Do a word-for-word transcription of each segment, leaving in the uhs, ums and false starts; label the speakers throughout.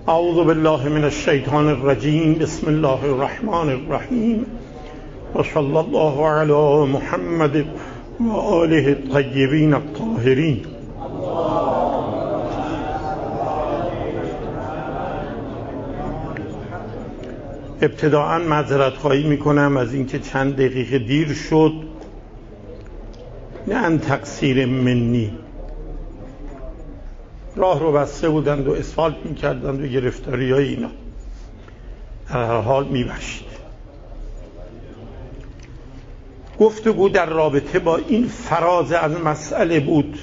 Speaker 1: اعوذ بالله من الشیطان الرجیم. بسم الله الرحمن الرحیم و صلی الله علی محمد و آله الطیبین الطاهرین. ابتداءً معذرت خواهی میکنم از اینکه چند دقیقه دیر شد، نه ان تقصیر منی، راه رو بسته بودند و اسفالت میکردند و گرفتاری های اینا، در هر حال میبشت. گفتگو در رابطه با این فراز از مسئله بود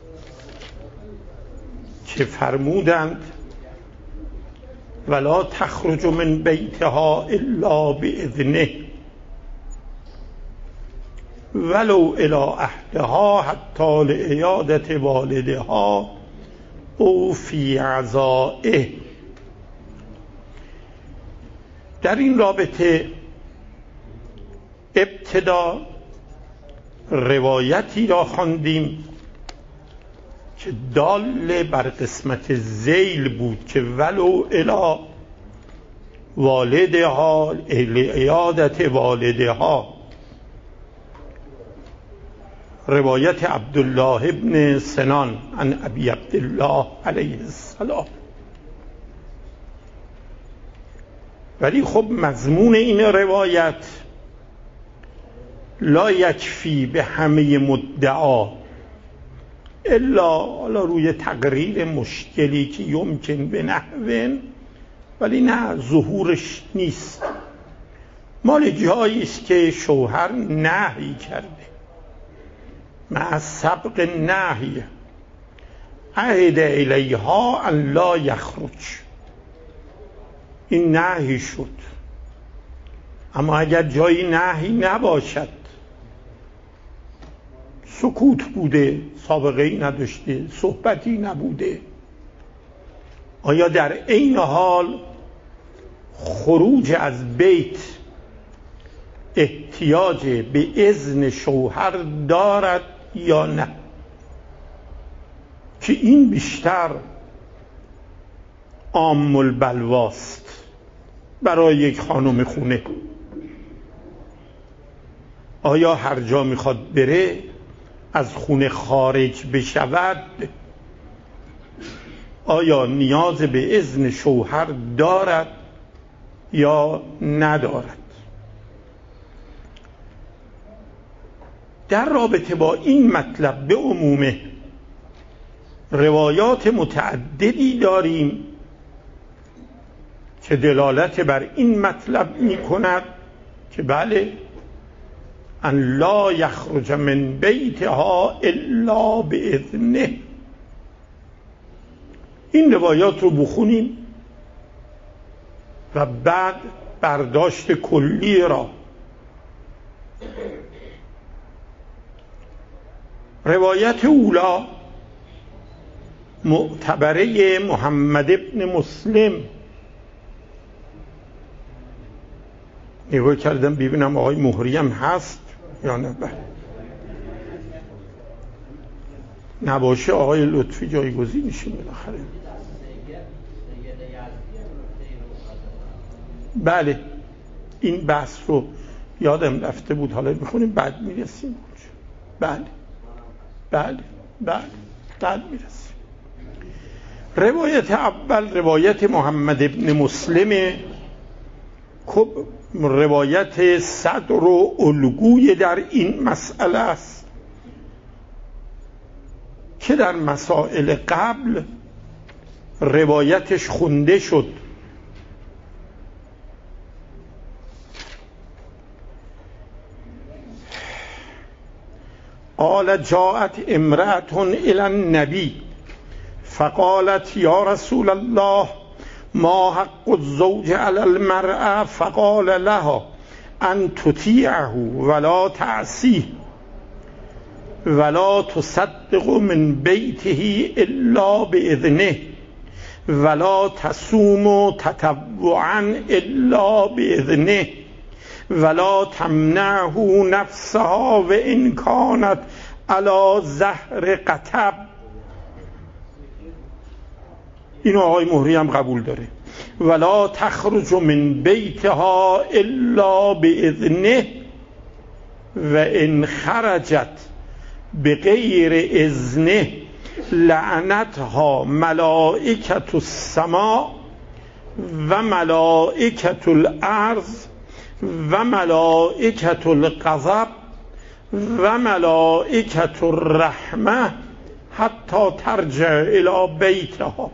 Speaker 1: که فرمودند ولا تخرج من بیتها الا باذنه ولو الی اهلها حتی لعیادت والدها او فی عزائه. در این رابطه ابتدا روایتی را خواندیم که دال بر قسمت ذیل بود که ولو الی والدها لعیادت والدها، روایت عبدالله ابن سنان عن ابی عبدالله علیه السلام. ولی خب مضمون این روایت لا یکفی به همه مدعا الا روی تقریر مشکلی که یمکن به نحوین، ولی نه ظهورش نیست. مال جایی است که شوهر نهی کرده، مع سبق نهی عهد الیها ان لا یخرج، این نهی شد. اما اگر جایی نهی نباشد، سکوت بوده، سابقه ای نداشته، صحبتی نبوده، آیا در عین حال خروج از بیت احتیاج به اذن شوهر دارد یا نه؟ که این بیشتر عام البلواست برای یک خانم خونه. آیا هر جا میخواد بره از خونه خارج بشود، آیا نیاز به اذن شوهر دارد یا ندارد؟ در رابطه با این مطلب به عمومه روایات متعددی داریم که دلالت بر این مطلب می کند که بله، ان لا یخرج من بیتها الا باذنه. این روایات رو بخونیم و بعد برداشت کلی را. روایت اولا معتبره محمد ابن مسلم. نگاه کردم ببینم آقای مهری هم هست یا نه. نباشه آقای لطفی جایگزینشه بالاخره. بله، این بحث رو یادم رفته بود، حالا میخونیم بعد میرسیم. بله بله بله بعد میرسیم. روایت اول روایت محمد ابن مسلم، خب روایت صدر و الگوی در این مسئله است که در مسائل قبل روایتش خونده شد. قال جاءت امرأة الى النبی فقالت یا رسول الله ما حق الزوج على المرأة؟ فقال لها ان تطیعه ولا تعصیه ولا تصدق من بیته الا باذنه ولا تصوم تطوعا الا باذنه ولا تمنعه نفسها و ان کانت علی زهر قطب. اینو آقای مهری هم قبول داره. ولا تخرج من بیتها الا باذنه و ان خرجت بغیر اذنه لعنتها ملائکة السماء و ملائکة الارض و ملائکة الغضب و ملائکة الرحمه حتی ترجع الی بیتها.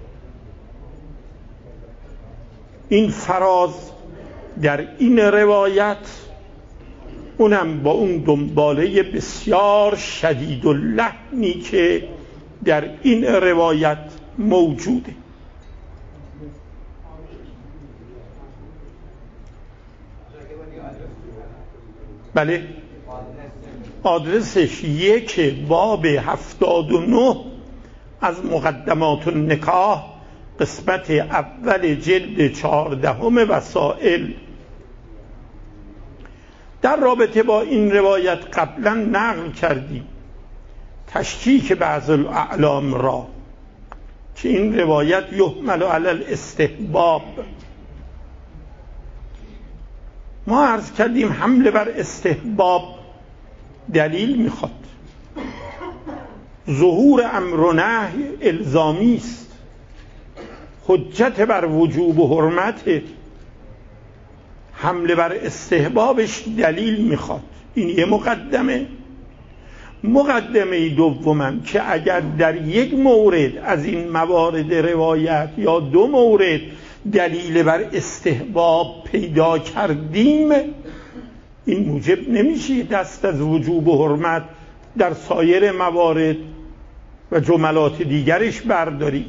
Speaker 1: این فراز در این روایت، اونم با اون دنباله بسیار شدید و لحنی که در این روایت موجوده. بله، آدرسش یک باب هفتاد و نه از مقدمات النکاح، قسمت اول جلد چهاردهم وسائل. در رابطه با این روایت قبلا نقل کردیم تشکیک بعض الاعلام را که این روایت یحمل علی الاستحباب. ما عرض کردیم حمله بر استحباب دلیل میخواد. ظهور امر و نهی الزامی است، حجت بر وجوب و حرمت. حمله بر استحبابش دلیل میخواد. این یه مقدمه. مقدمه دومم که اگر در یک مورد از این موارد روایت یا دو مورد دلیل بر استحباب پیدا کردیم، این موجب نمیشه دست از وجوب و حرمت در سایر موارد و جملات دیگرش برداری.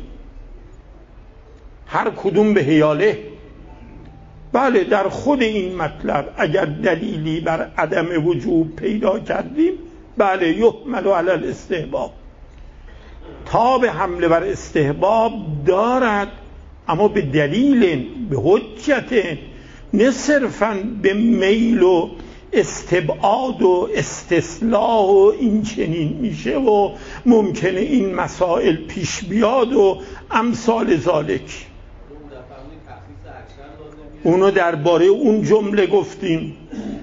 Speaker 1: هر کدوم به حیاله. بله، در خود این مطلب اگر دلیلی بر عدم وجوب پیدا کردیم، بله یحمل علی الاستحباب. تاب حمله بر استحباب دارد، اما به دلیل، به حجت، نه صرفاً به میل و استبعاد و استصلاح و این چنین میشه و ممکنه این مسائل پیش بیاد و امثال ذالک. اونو درباره اون جمله گفتیم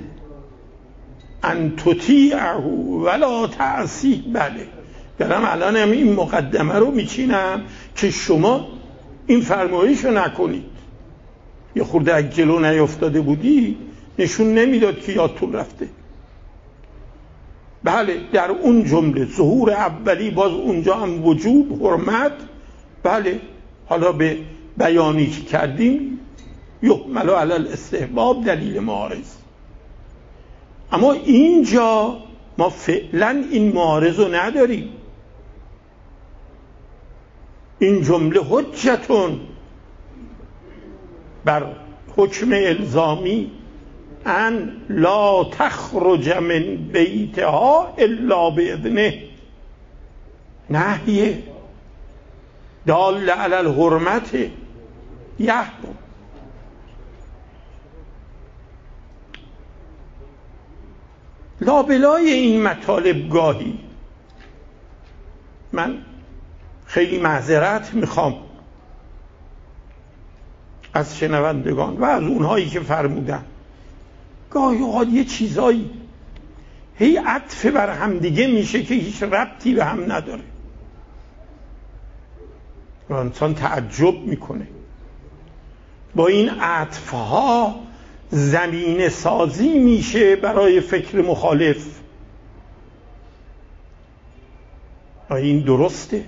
Speaker 1: ان تطیعه ولا تعصیه. بله، دارم الان هم این مقدمه رو میچینم که شما این فرمایش رو نکنید. یه خورده اگه جلو نیفتاده بودی نشون نمیداد که یادتون رفته. بله، در اون جمله ظهور اولی، باز اونجا هم وجوب، حرمت. بله، حالا به بیانی که کردیم یحمل علی الاستحباب دلیل معارض. اما اینجا ما فعلا این معارض رو نداریم. این جمله حجتون بر حکم الزامی ان لا تخرج من بیتها الا باذنه، نهیه دال علی الحرمت یحرم. لابلای این مطالب گاهی من خیلی معذرت میخوام از شنوندگان و از اونهایی که فرمودن، گاهی اوقات یه چیزایی هی عطف بر هم دیگه میشه که هیچ ربطی به هم نداره و انسان تعجب میکنه. با این عطفها زمینه سازی میشه برای فکر مخالف. آیا این درسته؟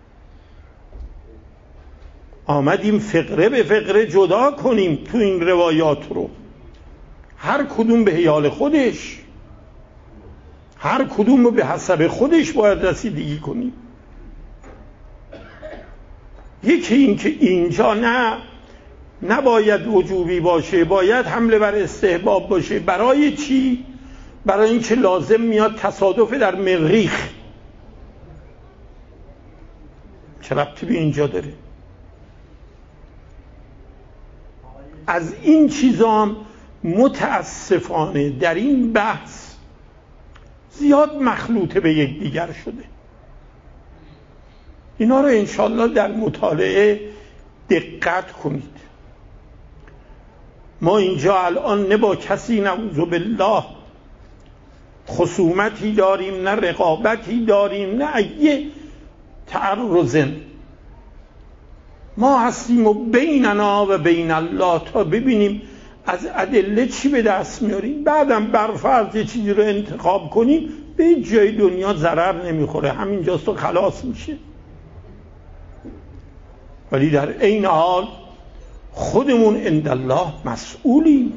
Speaker 1: آمدیم فقره به فقره جدا کنیم تو این روایات رو، هر کدوم به حیال خودش، هر کدوم رو به حسب خودش باید رسیدگی کنیم. یکی این که اینجا نه نباید وجوبی باشه، باید حمله بر استحباب باشه. برای چی؟ برای اینکه لازم میاد تصادف در مریخ. چه ربطی به اینجا داره؟ از این چیزام متاسفانه در این بحث زیاد مخلوطه به یک دیگر شده. اینا رو انشالله در مطالعه دقت کنید. ما اینجا الان نه با کسی نعوذ بالله خصومتی داریم، نه رقابتی داریم، نه یه تعرضن. ما هستیم و بیننا و بین الله تا ببینیم از ادله چی به دست میاریم. بعدم برفرض یه چیزی رو انتخاب کنیم به جای دنیا ضرر نمیخوره، همینجاست و خلاص میشه. ولی در عین حال خودمون عندالله مسئولیم.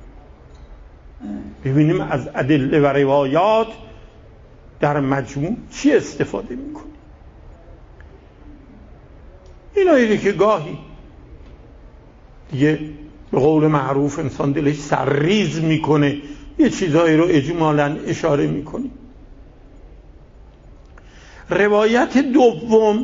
Speaker 1: ببینیم از ادله و روایات در مجموع چی استفاده میکنیم. اینایی که گاهی دیگه به قول معروف انسان دلش سرریز میکنه، یه چیزایی رو اجمالاً اشاره میکنیم. روایت دوم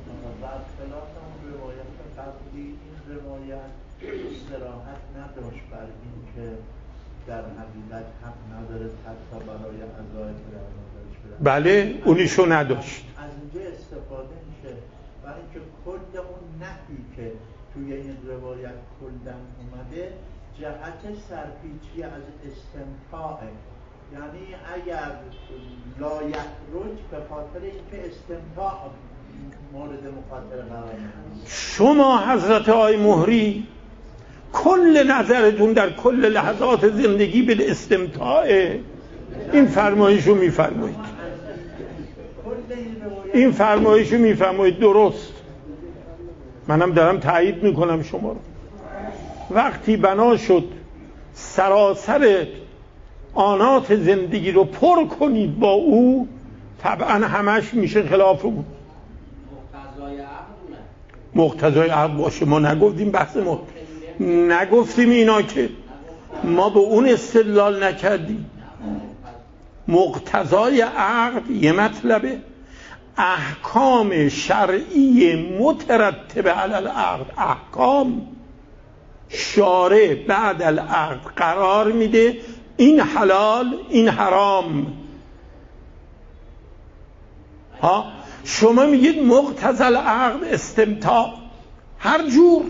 Speaker 2: در حقیقت حق نداره حتی برای عزای پیامبرش بده.
Speaker 1: بله اونیشو نداشت.
Speaker 2: از اینجا استفاده میشه برای اینکه کل اون نهی که توی این روایت کلن اومده جهت سرپیچی از استمتاعه. یعنی اگر لا یخرج به خاطر اینکه استمتاع مورد مخاطره قرار میگیره.
Speaker 1: شما حضرت آقای مهری کل نظرتون در کل لحظات زندگی به استمتاعه. این فرمایشو میفرمایید، این فرمایشو میفرمایید درست، منم دارم تایید میکنم شما رو. وقتی بنا شد سراسر آنات زندگی رو پر کنید با او، طبعا همش میشه خلاف او. مقتضای عقل باشه. ما نگفتیم بحث ما نگفتیم اینا که ما به اون استدلال نکردیم. مقتضای عقد یه مطلبه، احکام شرعی مترتبه علی العقد، احکام شارع بعد العقد قرار میده این حلال این حرام. ها شما میگید مقتضی العقد استمتاع هر جور.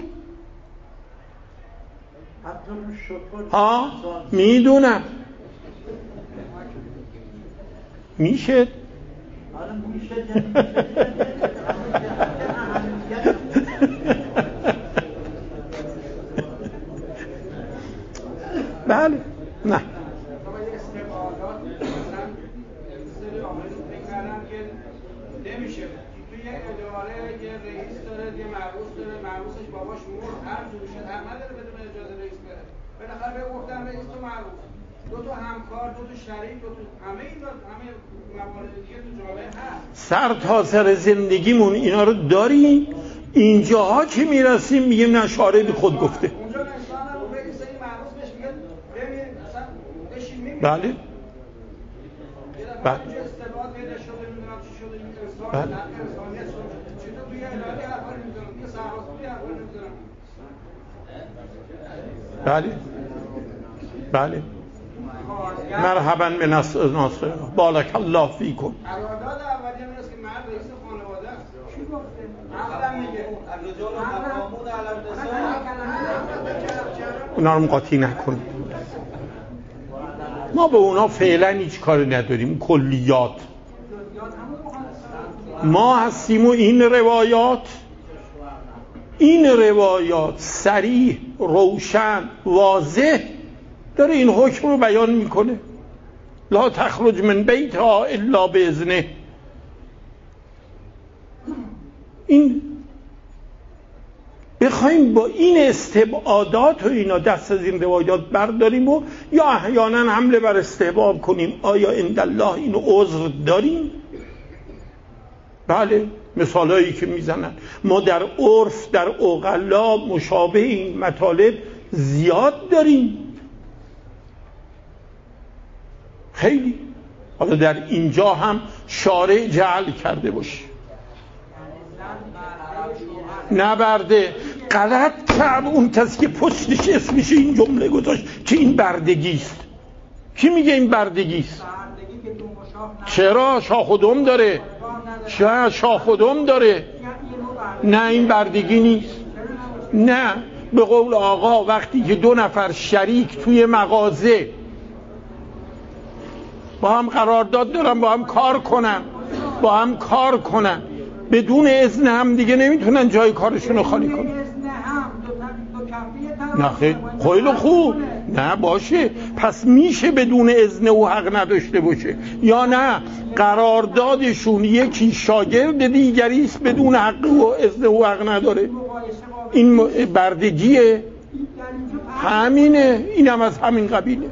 Speaker 1: ها میدونم میشه بله نه
Speaker 3: نمیشه. توی یه اداره یه رئیس داره، یه مرئوس داره، مرئوسش باباش مرد، هر جوری شد حق نداره بدون اجازه رئیس بره. بالاخره به گفتن رئیس تو مرئوس، دو تا همکار، دو تا شریک، دو تا همه اینا همه موارد دیگه تو جامعه هست.
Speaker 1: سر تا سر زندگیمون اینا رو داریم. اینجاها که میرسیم میگیم نه شارع بی خود گفته.
Speaker 3: اونجا انسان رو رئیس این مرئوس بهش میگه ببین مثلا بشین میگه.
Speaker 1: بله.
Speaker 3: بله. استعداد پیدا شده میدونم چی شده این انسان
Speaker 1: بله.
Speaker 3: انسانیت شده. چطور توی اداره حرفا میزنن؟ توی سربازی حرفا میزنن.
Speaker 1: بله. بله. مرحبا به ناصر بارک الله فیکم.
Speaker 3: قرارداد اولیه میگه که مرد رئیس خانواده است. چی گفته؟ عقلم میگه الرجال مقامون علی النساء.
Speaker 1: اونا رو قاطی نکن. ما به اونا فعلا هیچ کاری نداریم. کلیات ما هستیم و این روایات این روایات صریح روشن واضح داره این حکم رو بیان میکنه. لا تخرج من بیتها الا باذنه. این بخوایم با این استبعادات و اینا دست از این روایات برداریم و یا احیانا حمله بر استحباب کنیم. آیا عندالله اینو عذر داریم؟ بله. مثالایی که میزنن ما در عرف در عقلا مشابه این مطالب زیاد داریم، خیلی. حالا در اینجا هم شارع جعل کرده باشه نبرده. غلط کرد اون کسی که پشتش اسمش این جمله گذاشت که این بردگیست. کی میگه این بردگیست؟ چرا؟ شاخ و دم داره. چرا شاخ و دم داره؟ نه این بردگی نیست. نه، به قول آقا وقتی که دو نفر شریک توی مغازه با هم قرارداد دارن با هم کار کنن با هم کار کنن بدون اذن هم دیگه نمیتونن جای کارشون رو خالی کنن. نه خیلی خوب، نه باشه، پس میشه بدون اذن او حق نداشته باشه، یا نه قراردادشون یکی شاگرد دیگری است بدون حق و اذن او حق نداره. این بردگیه، همینه، اینم از همین قبیله.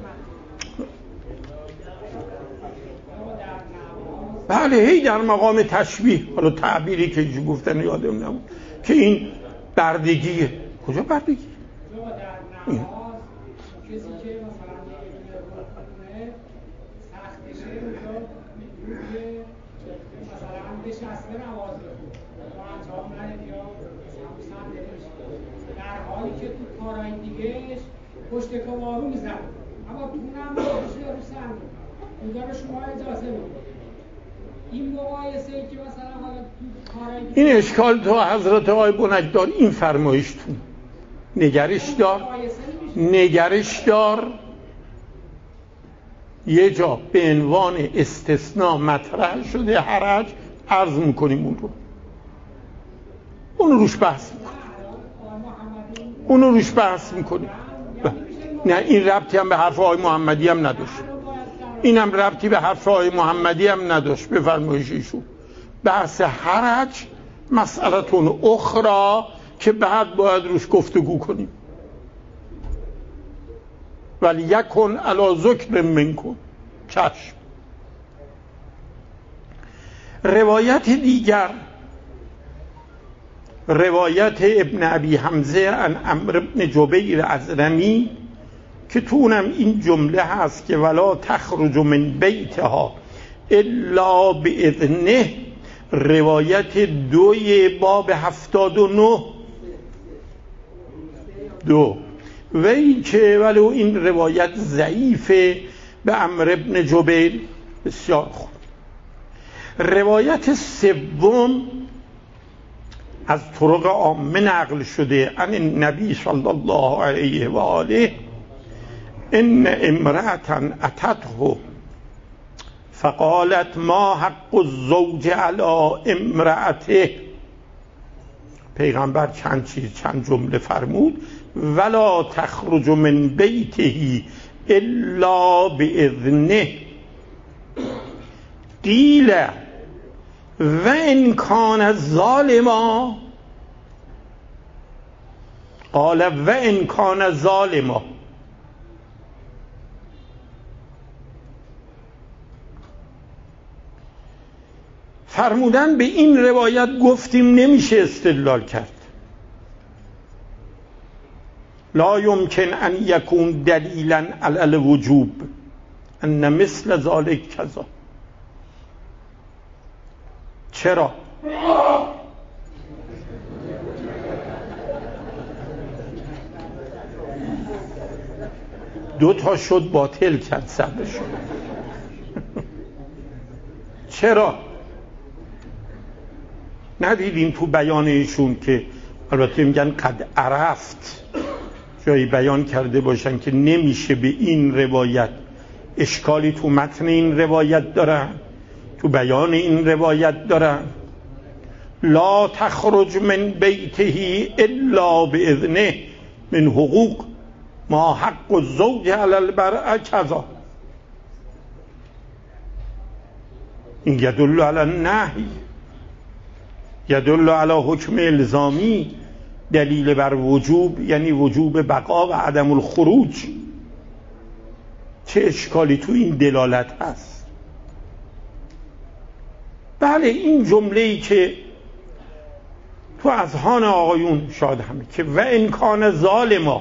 Speaker 1: بله، هی در مقام تشبیه، حالا تعبیری که گفتن یادم نمون که این بردگیه. کجا بردگی؟ این
Speaker 4: کسی که مثلا یه سختشه مثلا نشسته نماز بخونه یا انجام نده یا سند نمیشه، در حالی که تو کارهای دیگهش پشت کمارو میزنه، اما تو نمازش رو سند اونجا به شما اجازه میده. این مقایسه ای که مثلا حالا تو کارهای دیگه
Speaker 1: این اشکال تو حضرت آقای بنجدار این فرمایشتون نگرش دار نگرش دار یه جا به عنوان استثناء مطرح شده حرج، عرض میکنیم اون رو اون رو روش بحث میکنیم اون رو روش بحث میکنیم نه این ربطی هم به حرف آقای محمدی هم نداشت، این هم ربطی به حرف آقای محمدی هم نداشت. به فرمایش ایشون بحث حرج مسئلتون اخرى که بعد باید روش گفتگو کنیم. ولی یکن علی ذکر منکم، چشم. روایت دیگر، روایت ابن ابی حمزه عن عمرو بن جبیر ازرمی که تو اونم این جمله هست که ولا تخرج من بیتها الا باذنه، روایت دوی باب هفتاد و نه دو و این که ولو این روایت ضعیفه به عمرو بن جبیر بسیار خوب. روایت سوم از طرق عامه نقل شده عن النبی صلی الله علیه و آله ان امرأة اتته فقالت ما حق الزوج علی امرأته. پیغمبر چند چیز چند جمله فرمود ولا تخرج من بیته الا باذنه قیل و ان کان ظالما قال و ان کان ظالما. فرمودن به این روایت گفتیم نمیشه استدلال کرد، لا يمكن ان يكون دلیلا علی الوجوب ان مثل ذلك کذا. چرا؟ دو تا شد باطل کرد صبرشون. چرا؟ ندیدیم تو بیان ایشون که البته میگن قد عرفت، جایی بیان کرده باشن که نمیشه به این روایت، اشکالی تو متن این روایت دارن، تو بیان این روایت دارن لا تخرج من بیته الا باذنه من حقوق ما حق الزوج علی المرأة کذا. این یدل علی النهی، یدل علی حکم الزامی، دلیل بر وجوب یعنی وجوب بقا و عدم الخروج. چه اشکالی تو این دلالت هست؟ بله، این جمله‌ای که تو اذهان آقایون شاید همه که و امکان ظالما،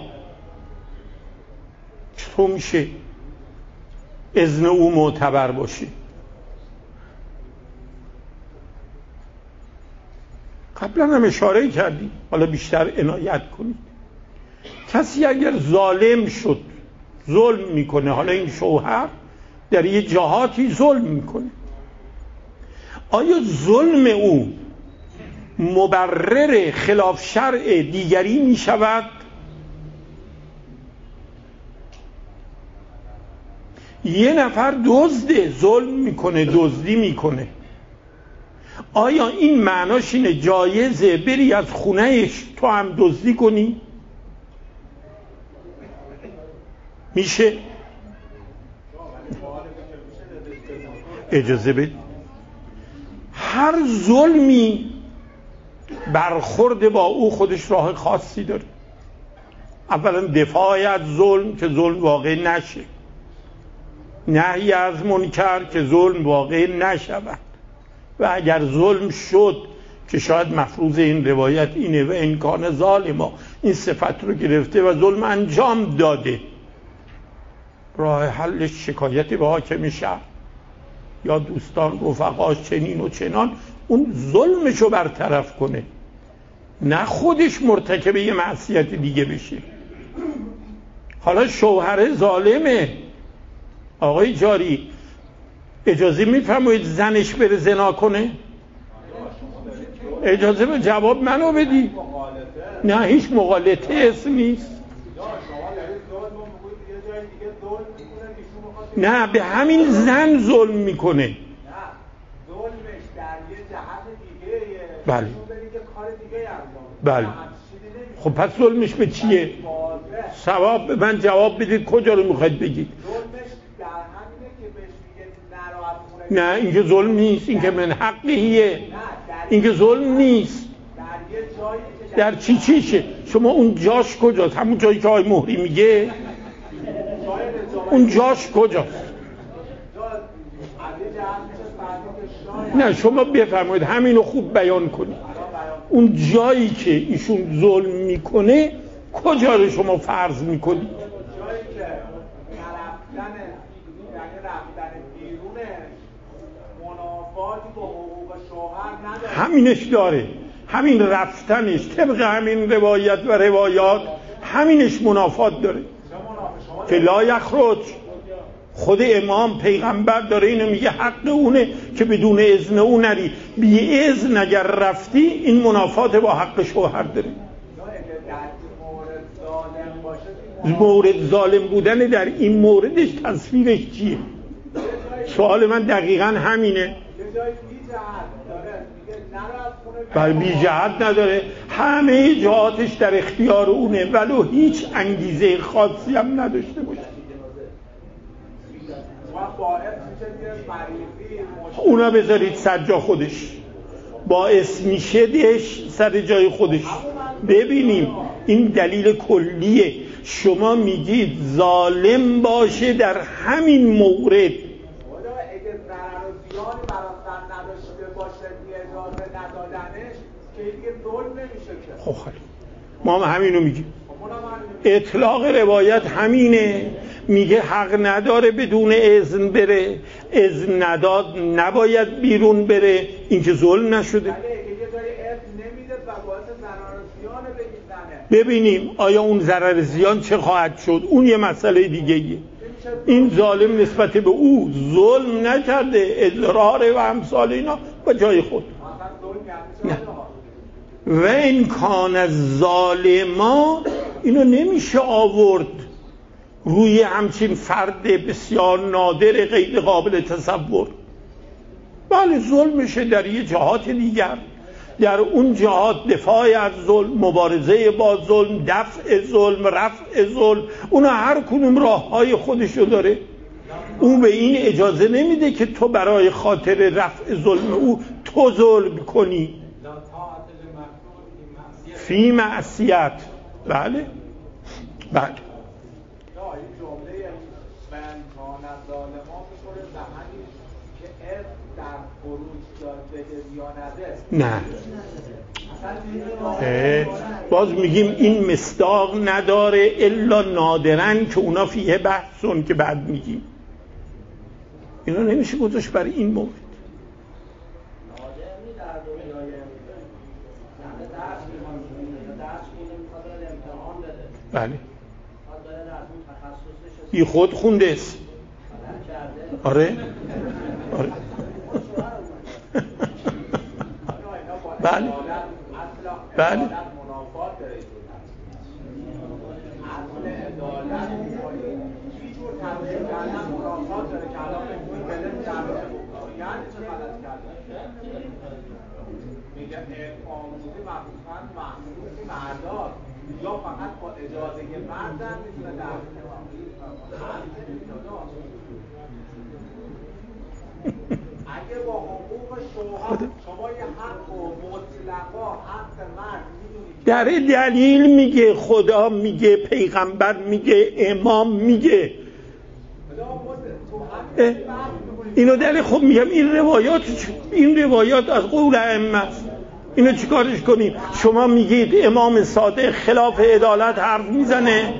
Speaker 1: چطور میشه اذن او معتبر باشه؟ قبلا هم اشاره کردیم، حالا بیشتر عنایت کنید. کسی اگر ظالم شد، ظلم میکنه، حالا این شوهر در یه جهاتی ظلم میکنه، آیا ظلم او مبرر خلاف شرع دیگری می شود؟ یه نفر دزده، ظلم میکنه، دزدی میکنه، آیا این معناش اینه جایزه بری از خونهش تو هم دزدی کنی؟ میشه؟ اجازه بده. هر ظلمی برخورد با او خودش راه خاصی داره. اولا دفاع از ظلم که ظلم واقع نشه، نهی از منکر که ظلم واقع نشود، و اگر ظلم شد که شاید مفروض این روایت اینه و امکان ظالما این صفت رو گرفته و ظلم انجام داده، راه حلش شکایتی به حاکم شهر یا دوستان رفقاش چنین و چنان، اون ظلمشو برطرف کنه، نه خودش مرتکب یه معصیت دیگه بشه. حالا شوهر ظالمه، آقای جاری اجازه میفرمایید زنش بره زنا کنه؟ اجازه به جواب منو بدی. نه هیچ مغالطه اسم نیست. نه به همین زن ظلم میکنه. نه ظلمش در یه جهت دیگه. بله بله. خب پس ظلمش به چیه؟ ثواب من جواب بدید کجا رو میخواید بگید؟ نه این که ظلم نیست، این که من حقیه، این که ظلم نیست. در چی چیشه؟ شما اون جاش کجاست؟ همون جایی که آقای مهری میگه؟ اون جاش کجاست؟ نه شما بفرمایید همینو خوب بیان کنید. اون جایی که ایشون ظلم میکنه کجا رو شما فرض میکنید؟ جایی که رفتن یعنی رفتن بیرون منافاتی با حقوق شوهر نداره. همینش داره، همین رفتنش طبق همین روایت و روایات همینش منافات داره که لا یخرج. خود امام پیغمبر داره اینو میگه حق اونه که بدون اذن او نری، بی اذن اگر رفتی این منافات با حق شوهر داره. مورد ظالم بودن در این موردش تصویرش چیه؟ سوال من دقیقا همینه. بر بی جهت نداره، همه جهاتش در اختیار اونه ولو هیچ انگیزه خاصی هم نداشته باشه. اونا بذارید سر جا خودش، باعث میشه دش سر جای خودش. ببینیم این دلیل کلیه. شما میگید ظالم باشه در همین مورد، خب خیلی ما هم همینو میگیم. اطلاق روایت همینه، میگه حق نداره بدون اذن بره، اذن نداد نباید بیرون بره، این که ظلم نشده. ببینیم آیا اون ضرر زیان چه خواهد شد، اون یه مسئله دیگه ایه. این ظالم نسبت به او ظلم نکرده، اضرار و امثال اینا با جای خود. نه و این کان از ظالما اینو نمیشه آورد روی همچین فرد بسیار نادر غیر قابل تصور. بله ظلمشه در یه جهات دیگر، در اون جهات دفاع از ظلم، مبارزه با ظلم، دفع ظلم، رفع ظلم، اونا هر کدوم راه های خودشو داره. اون به این اجازه نمیده که تو برای خاطر رفع ظلم او تو ظلم کنی فی معصیت. بله بله نه باز میگیم این مصداق نداره الا نادرن که اونا فیه بحثون که بعد میگیم اینا نمیشه گذاشت برای این مورد. بله بی خود خونده است. آره آره بله بله
Speaker 5: منافات داره. اصل عدالت هیچ جور تبدیل کردن منافات داره که الان بگوی بلد کرده یعنی چه غلط کردن میگه آموزی مخصوصا محصوصی مردار یا فقط با اجازه مرد هم میتونه در اگه با حقوق شوهر شما یه حق و مطلقا حق مرد میدونید
Speaker 1: در دلیل میگه، خدا میگه، پیغمبر میگه، امام میگه. اینو دلیل خب میگم این روایات این روایات از قول ائمه است. اینو چیکارش کنیم؟ شما میگید امام صادق خلاف عدالت حرف میزنه.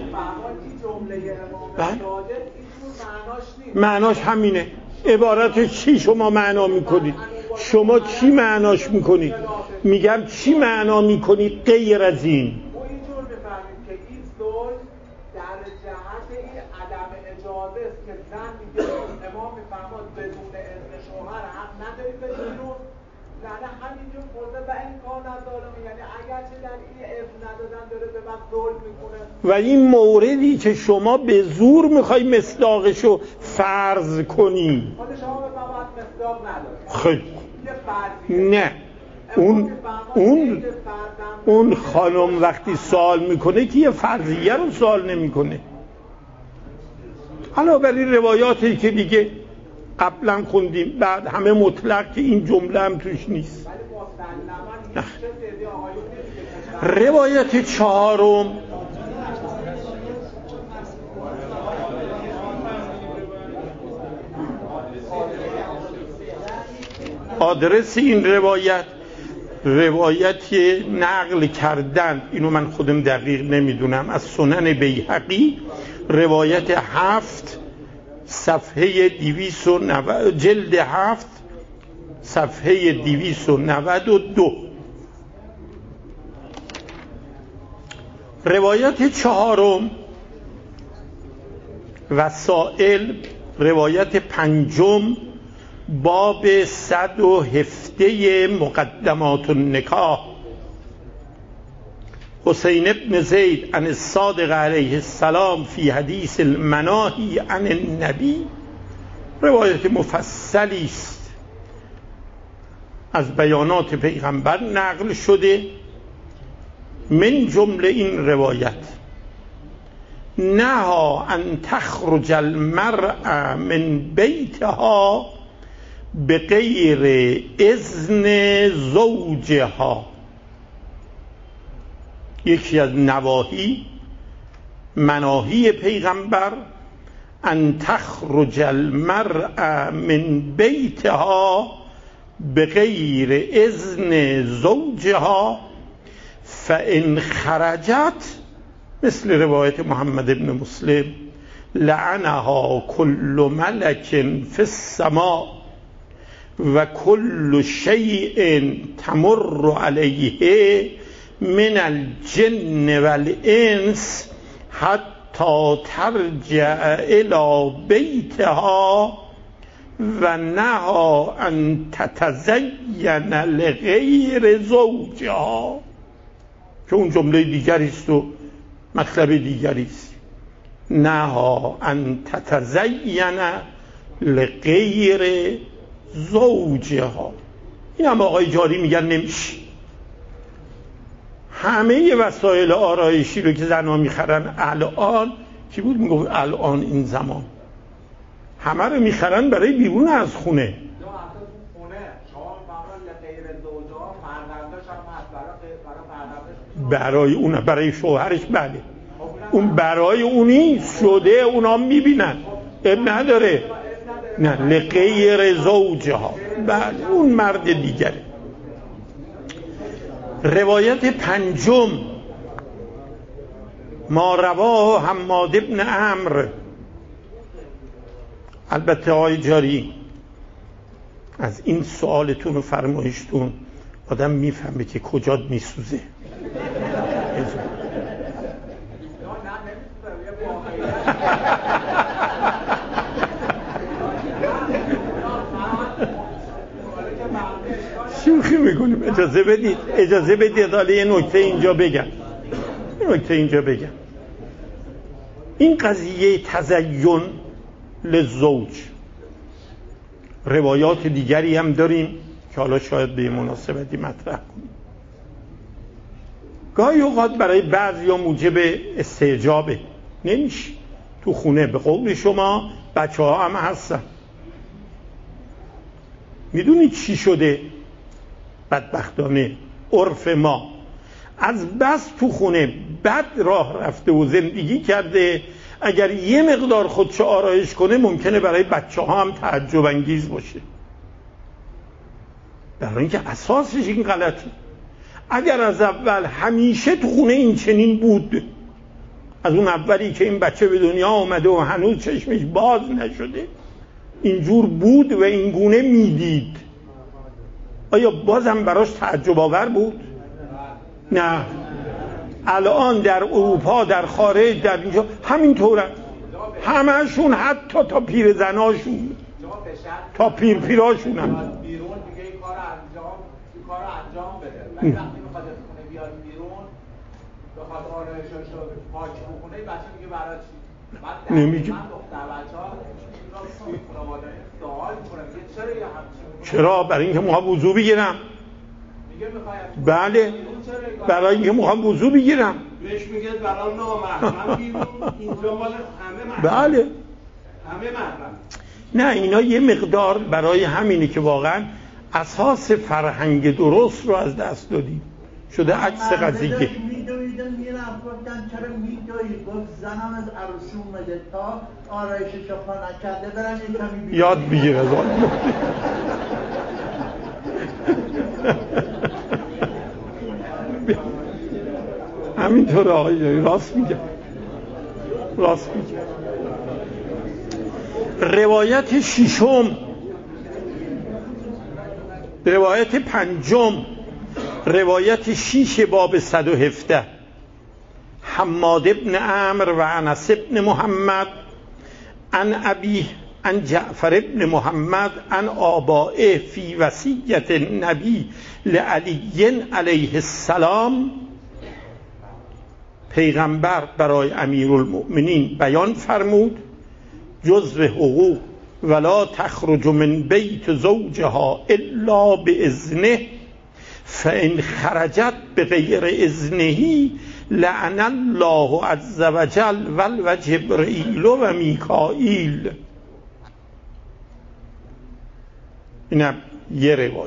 Speaker 1: معناش همینه. عبارت چی شما معنا میکنید؟ شما چی معناش میکنید؟ میگم چی معنا میکنید غیر از این؟
Speaker 5: ما اینجور بفهمیم که این زوج در جهت این عدم اجازه است که زن میگه امام میفرماد بدون اذن شوهر حق نداری به بیرون، زنه همینجور خورده و این کار نداره، یعنی اگرچه در این اذن ندادن داره به من ظلم میکنه.
Speaker 1: و این موردی که شما به زور میخوای مصداقشو فرض کنی،
Speaker 5: خود شما به من مصداق نداره.
Speaker 1: خیلی نه، اون اون اون خانم وقتی سوال میکنه که یه فرضیه رو سوال نمیکنه. علاوه بر این روایاتی که دیگه قبلا خوندیم، بعد همه مطلق که این جمله هم توش نیست. روایت چهارم آدرس این روایت روایت نقل کردن، اینو من خودم دقیق نمیدونم، از سنن بیهقی، روایت هفت صفحه دویست و نود، جلد هفت صفحه دویست و نود و دو. روایت چهارم وسائل، روایت پنجم باب صد و هفته مقدمات النکاح، حسین ابن زید عن الصادق علیه السلام فی حدیث المناهی عن النبی، روایت مفصلی است از بیانات پیغمبر نقل شده. من جمله این روایت نها ان تخرج المرأة من بیتها به غیر اذن زوجها. یکی از نواهی مناهی پیغمبر ان تخرج المرأة من بیتها به غیر اذن زوجها فان خرجت، مثل روایت محمد ابن مسلم، لعنها کل ملک فی السماء و کل شیء تمر علیه من الجن والانس حتی ترجع الى بیتها و نهی ان تتزین لغیر زوجها، که اون جمله دیگری است و مطلب دیگری است. نهی ان تتزین لغیر زوجها. این هم آقای جاری میگن نمیشه. همه وسایل آرایشی رو که زنها میخرن الان، کی بود میگفت الان این زمان، همه رو میخرن برای بیرون از خونه. برای اون، برای شوهرش بله، اون برای اونی شده، اونا میبینن، اب نداره. نه لغیر زوجها، بله اون مرد دیگره. روایت پنجم ما رواه حماد ابن عمرو. البته آقای جاری از این سوالتون و فرمایشتون آدم میفهمه که کجا میسوزه. شوخی میکنیم، اجازه اجازه بدید اجازه بدید حالا یه نکته اینجا بگم یه نکته اینجا بگم این قضیه تزین للزوج روایات دیگری هم داریم که حالا شاید به مناسبتی مطرح کنیم. گاهی اوقات برای بعضی ها موجب استعجابه، نمیشه تو خونه به قول شما بچه ها هم هستن. میدونید چی شده؟ بدبختانه عرف ما از بس تو خونه بد راه رفته و زندگی کرده، اگر یه مقدار خودشو آرایش کنه ممکنه برای بچه ها هم تعجب انگیز باشه، برای اینکه اساسش این غلطی. اگر از اول همیشه تو خونه این چنین بود، از اون اولی که این بچه به دنیا آمده و هنوز چشمش باز نشده اینجور بود و این گونه میدید، آیا بازم براش تعجب آور بود؟ نه. الان در اروپا، در خارج، در اینجا همینطوره، همهشون حتی تا پیر زناشون تا پیر پیراشون هم
Speaker 5: بیرون دیگه این کار انجام این کار انجام بده. ولی وقتی میخواد از خونه بیاد بیرون بخواد آرایشش رو پاک بکنه بچه میگه برای چی؟ من
Speaker 1: نمیگه.
Speaker 5: من دختر بچه‌ها این خانواده سوال میکنه میگه چرا یه همچین؟
Speaker 1: چرا؟ برای اینکه میخوام وضو بگیرم.
Speaker 5: میگه میخوام
Speaker 1: بله برای اینکه میخوام وضو بگیرم.
Speaker 6: بهش میگه برای نامحرم بیرون، اینجا مال همه محرم.
Speaker 1: بله
Speaker 6: همه محرم.
Speaker 1: نه اینا یه مقدار برای همینه که واقعا اساس فرهنگ درست رو از دست دادیم، شده عکس قضیه.
Speaker 2: میدویدم میرم گفتن چرا میدوی؟ گفت زنم از عروسی اومده تا آرایشش رو پا نکرده برن یه کمی بیرون
Speaker 1: یاد بگیر از آن. همینطور آقای راست میگه راست میگه. روایت ششم، روایت پنجم، روایت شیش باب صد و هفده، حماد ابن عمرو و انس ابن محمد عن ابی عن جعفر ابن محمد عن آبائه فی وصیت النبی لعلی علیه السلام. پیغمبر برای امیرالمؤمنین بیان فرمود جزو حقوق ولا تخرج من بیت زوجها الا باذنه فان خرجت بغیر اذنه لعن الله عز وجل و جبرئیل و میکائیل. اینم یه روایت.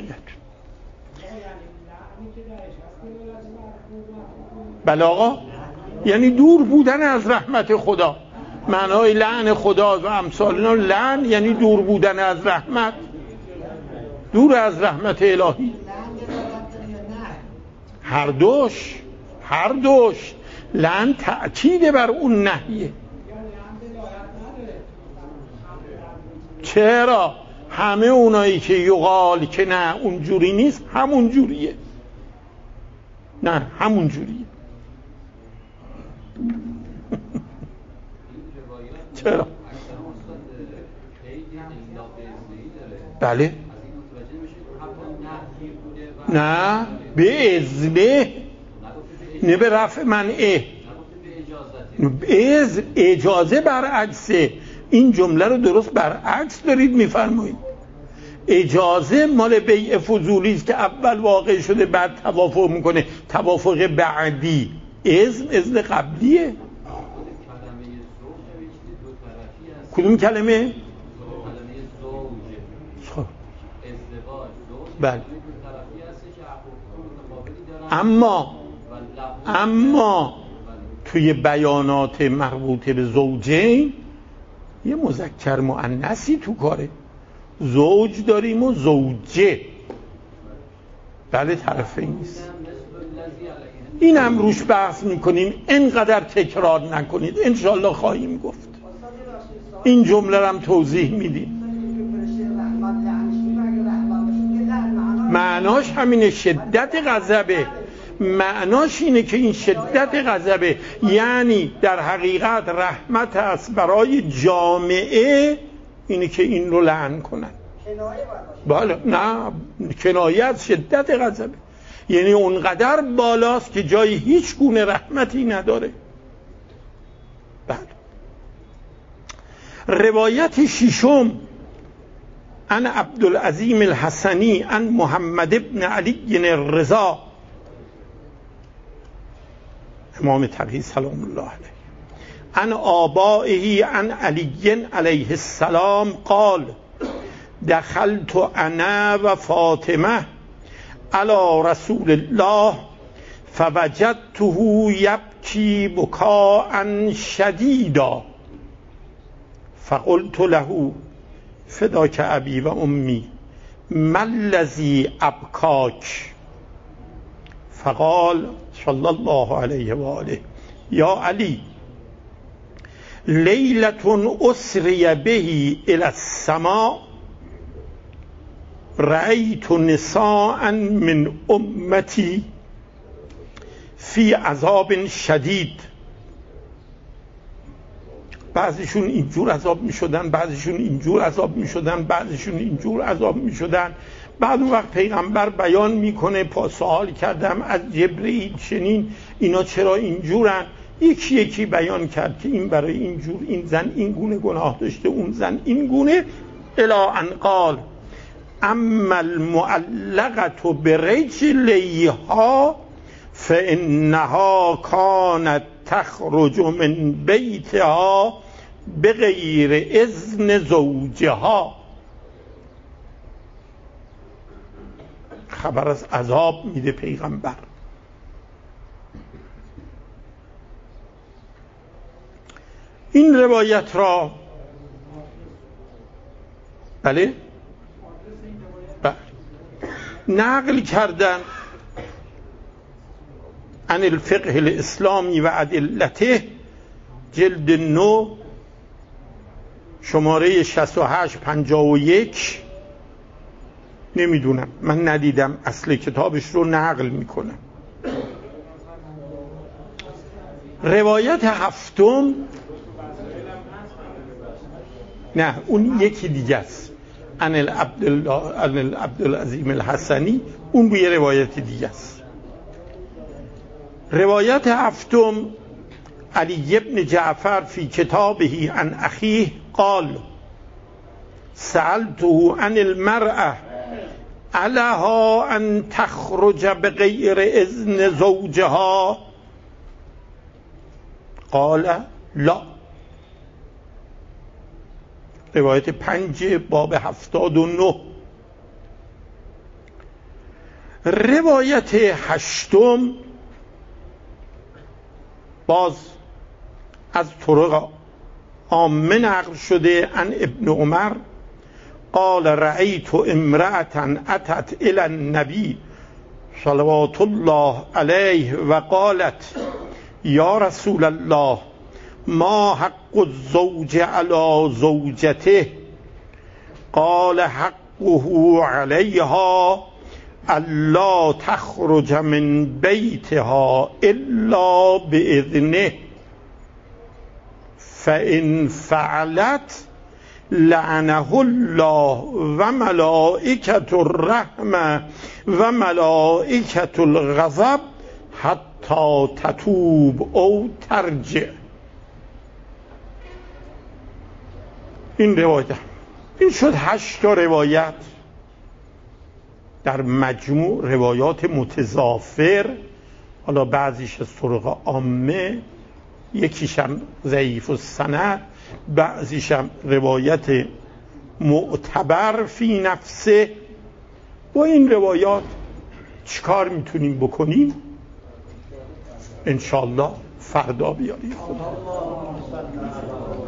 Speaker 1: بله آقا، یعنی دور بودن از رحمت خدا. معنای لعن خدا و امثال اینا، لعن یعنی دور بودن از رحمت، دور از رحمت الهی. هر دوش هر دوش لعن تأکید بر اون نهیه. چرا؟ همه اونایی که یقال که نه اونجوری نیست همون جوریه، نه همون جوریه. چرا؟ بله نه به اذنه، نه به رفع منعه، از اجازه برعکسه. این جمله رو درست برعکس دارید میفرمایید. اجازه مال بیع فضولی است که اول واقع شده بعد توافق میکنه، توافق بعدی. اذن اذن قبلیه. کدوم کلمه؟ بله. اما اما توی بیانات مربوط به زوجین یه مذکر مؤنثی تو کاره. زوج داریم و زوجه. بله طرفین نیست. این هم روش بحث میکنیم، اینقدر تکرار نکنید، انشالله خواهیم گفت. این جمله هم توضیح میدیم. معناش همینه، شدت غضبه. معناش اینه که این شدت غضبه یعنی در حقیقت رحمت است برای جامعه، اینه که این رو لعن کنن. بله نه، کنایه از شدت غضبه. یعنی اونقدر بالاست که جای هیچ گونه رحمتی نداره. بله. روایت ششم عن عبدالعظیم الحسنی عن محمد ابن علی الرضا امام تقی سلام الله علیه عن آبائه عن علی علیه السلام قال دخلت انا و فاطمه علی رسول الله فوجدته یبکی بکاء شدیدا فقلت له فداک ابی و امی ما الذی ابکاک فقال صلی الله علیه و آله یا علی لیلة اسری به الی السماء رأیت نساء من امتی فی عذاب شدید. بعضیشون اینجور عذاب می شدن، بعضیشون اینجور عذاب می شدن، بعضیشون اینجور عذاب می شدن. بعد اون وقت پیغمبر بیان میکنه، پا سوال کردم از جبرئیل چنین اینا چرا اینجورن؟ یکی یکی بیان کرد که این برای اینجور، این زن این گونه گناه داشته، اون زن این گونه، الی ان قال اما المعلقة برجلیها فانها کانت تخرج من بیتها بغیر اذن زوجها. خبر از عذاب میده پیغمبر. این روایت را بله بله نقل کردن عن الفقه الاسلامی و ادلته جلد نو شماره شصت و هشت پنجاه و یک. نمیدونم، من ندیدم، اصل کتابش رو نقل میکنم. روایت هفتم نه اون یکی دیگه است، عن عبدالعظیم الحسنی، اون به روایت دیگه است. روایت هفتم علی ابن جعفر فی کتابه عن اخیه قال سألته عن المرأة علها ان تخرج بغیر اذن زوجها قال لا. روایت پنج باب هفتاد و نه. روایت هشتم باز از طرق عامه نقل شده عن ابن عمر قال رأیت امرأة اتت الى النبی صلوات الله علیه و قالت یا رسول الله ما حق الزوج على زوجته قال حقه عليها الا تخرج من بیتها الا باذنه فان فعلت لعنه الله و ملائکة الرحمه و ملائکة الغضب حتی تتوب او ترجع. این روایت این شد هشت تا روایت در مجموع، روایات متضافر. حالا بعضیش از طرق عامه، یکیشم ضعیف السند، بعضیشم روایت معتبر فی نفسه. با این روایات چیکار میتونیم بکنیم؟ انشالله فردا بیاریم خدا.